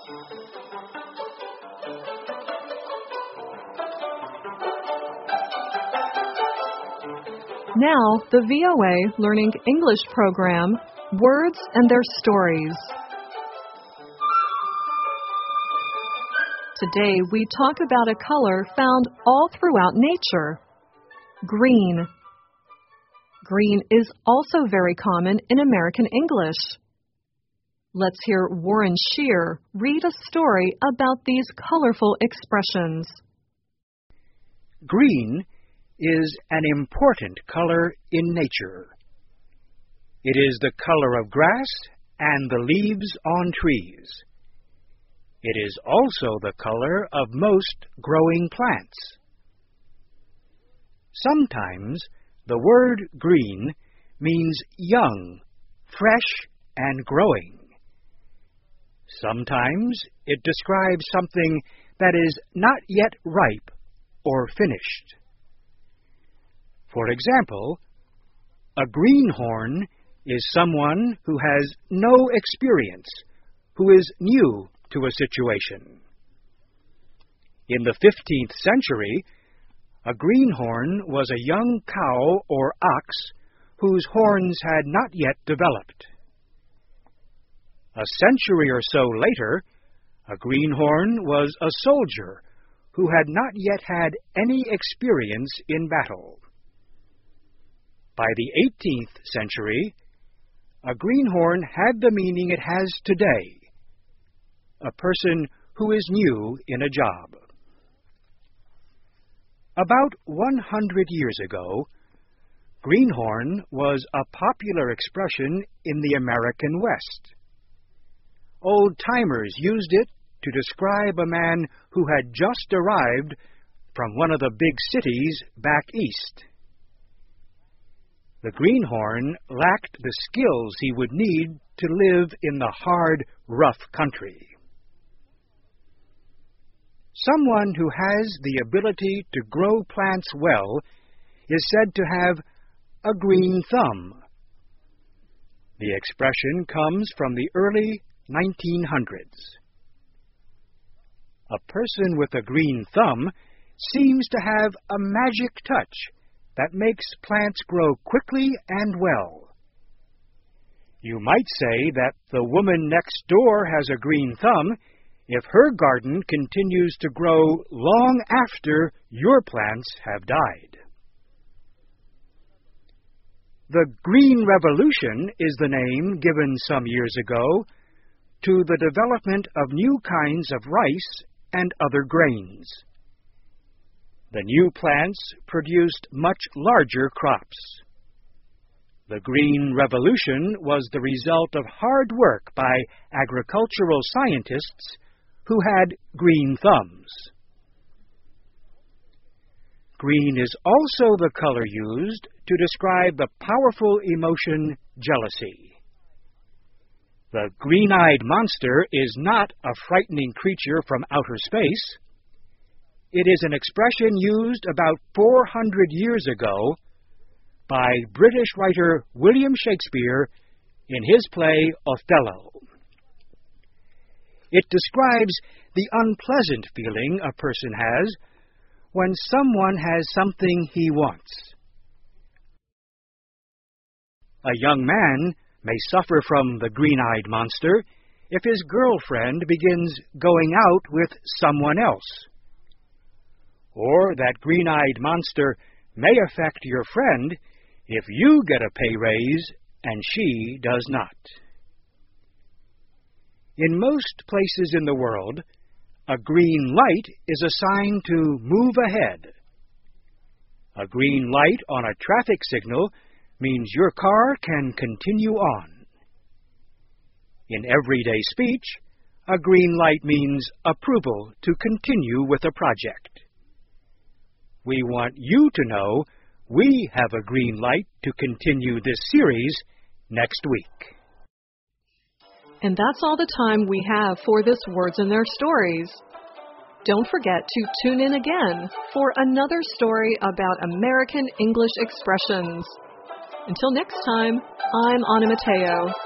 Now, the VOA Learning English program, Words and Their Stories. Today, we talk about a color found all throughout nature, green. Green is also very common in American English. Let's hear Warren Shear read a story about these colorful expressions. Green is an important color in nature. It is the color of grass and the leaves on trees. It is also the color of most growing plants. Sometimes the word green means young, fresh, and growing. Sometimes it describes something that is not yet ripe or finished. For example, a greenhorn is someone who has no experience, who is new to a situation. In the 15th century, a greenhorn was a young cow or ox whose horns had not yet developed. A century or so later, a greenhorn was a soldier who had not yet had any experience in battle. By the 18th century, a greenhorn had the meaning it has today, a person who is new in a job. About 100 years ago, greenhorn was a popular expression in the American West. Old-timers used it to describe a man who had just arrived from one of the big cities back east. The greenhorn lacked the skills he would need to live in the hard, rough country. Someone who has the ability to grow plants well is said to have a green thumb. The expression comes from the early 1900s. A person with a green thumb seems to have a magic touch that makes plants grow quickly and well. You might say that the woman next door has a green thumb if her garden continues to grow long after your plants have died. The Green Revolution is the name given some years ago to the development of new kinds of rice and other grains. The new plants produced much larger crops. The Green Revolution was the result of hard work by agricultural scientists who had green thumbs. Green is also the color used to describe the powerful emotion jealousy. The green-eyed monster is not a frightening creature from outer space. It is an expression used about 400 years ago by British writer William Shakespeare in his play Othello. It describes the unpleasant feeling a person has when someone has something he wants. A young man may suffer from the green-eyed monster if his girlfriend begins going out with someone else. Or that green-eyed monster may affect your friend if you get a pay raise and she does not. In most places in the world, a green light is a sign to move ahead. A green light on a traffic signal means your car can continue on. In everyday speech, a green light means approval to continue with a project. We want you to know we have a green light to continue this series next week. And that's all the time we have for this Words and Their Stories. Don't forget to tune in again for another story about American English expressions. Until next time, I'm Anna Mateo.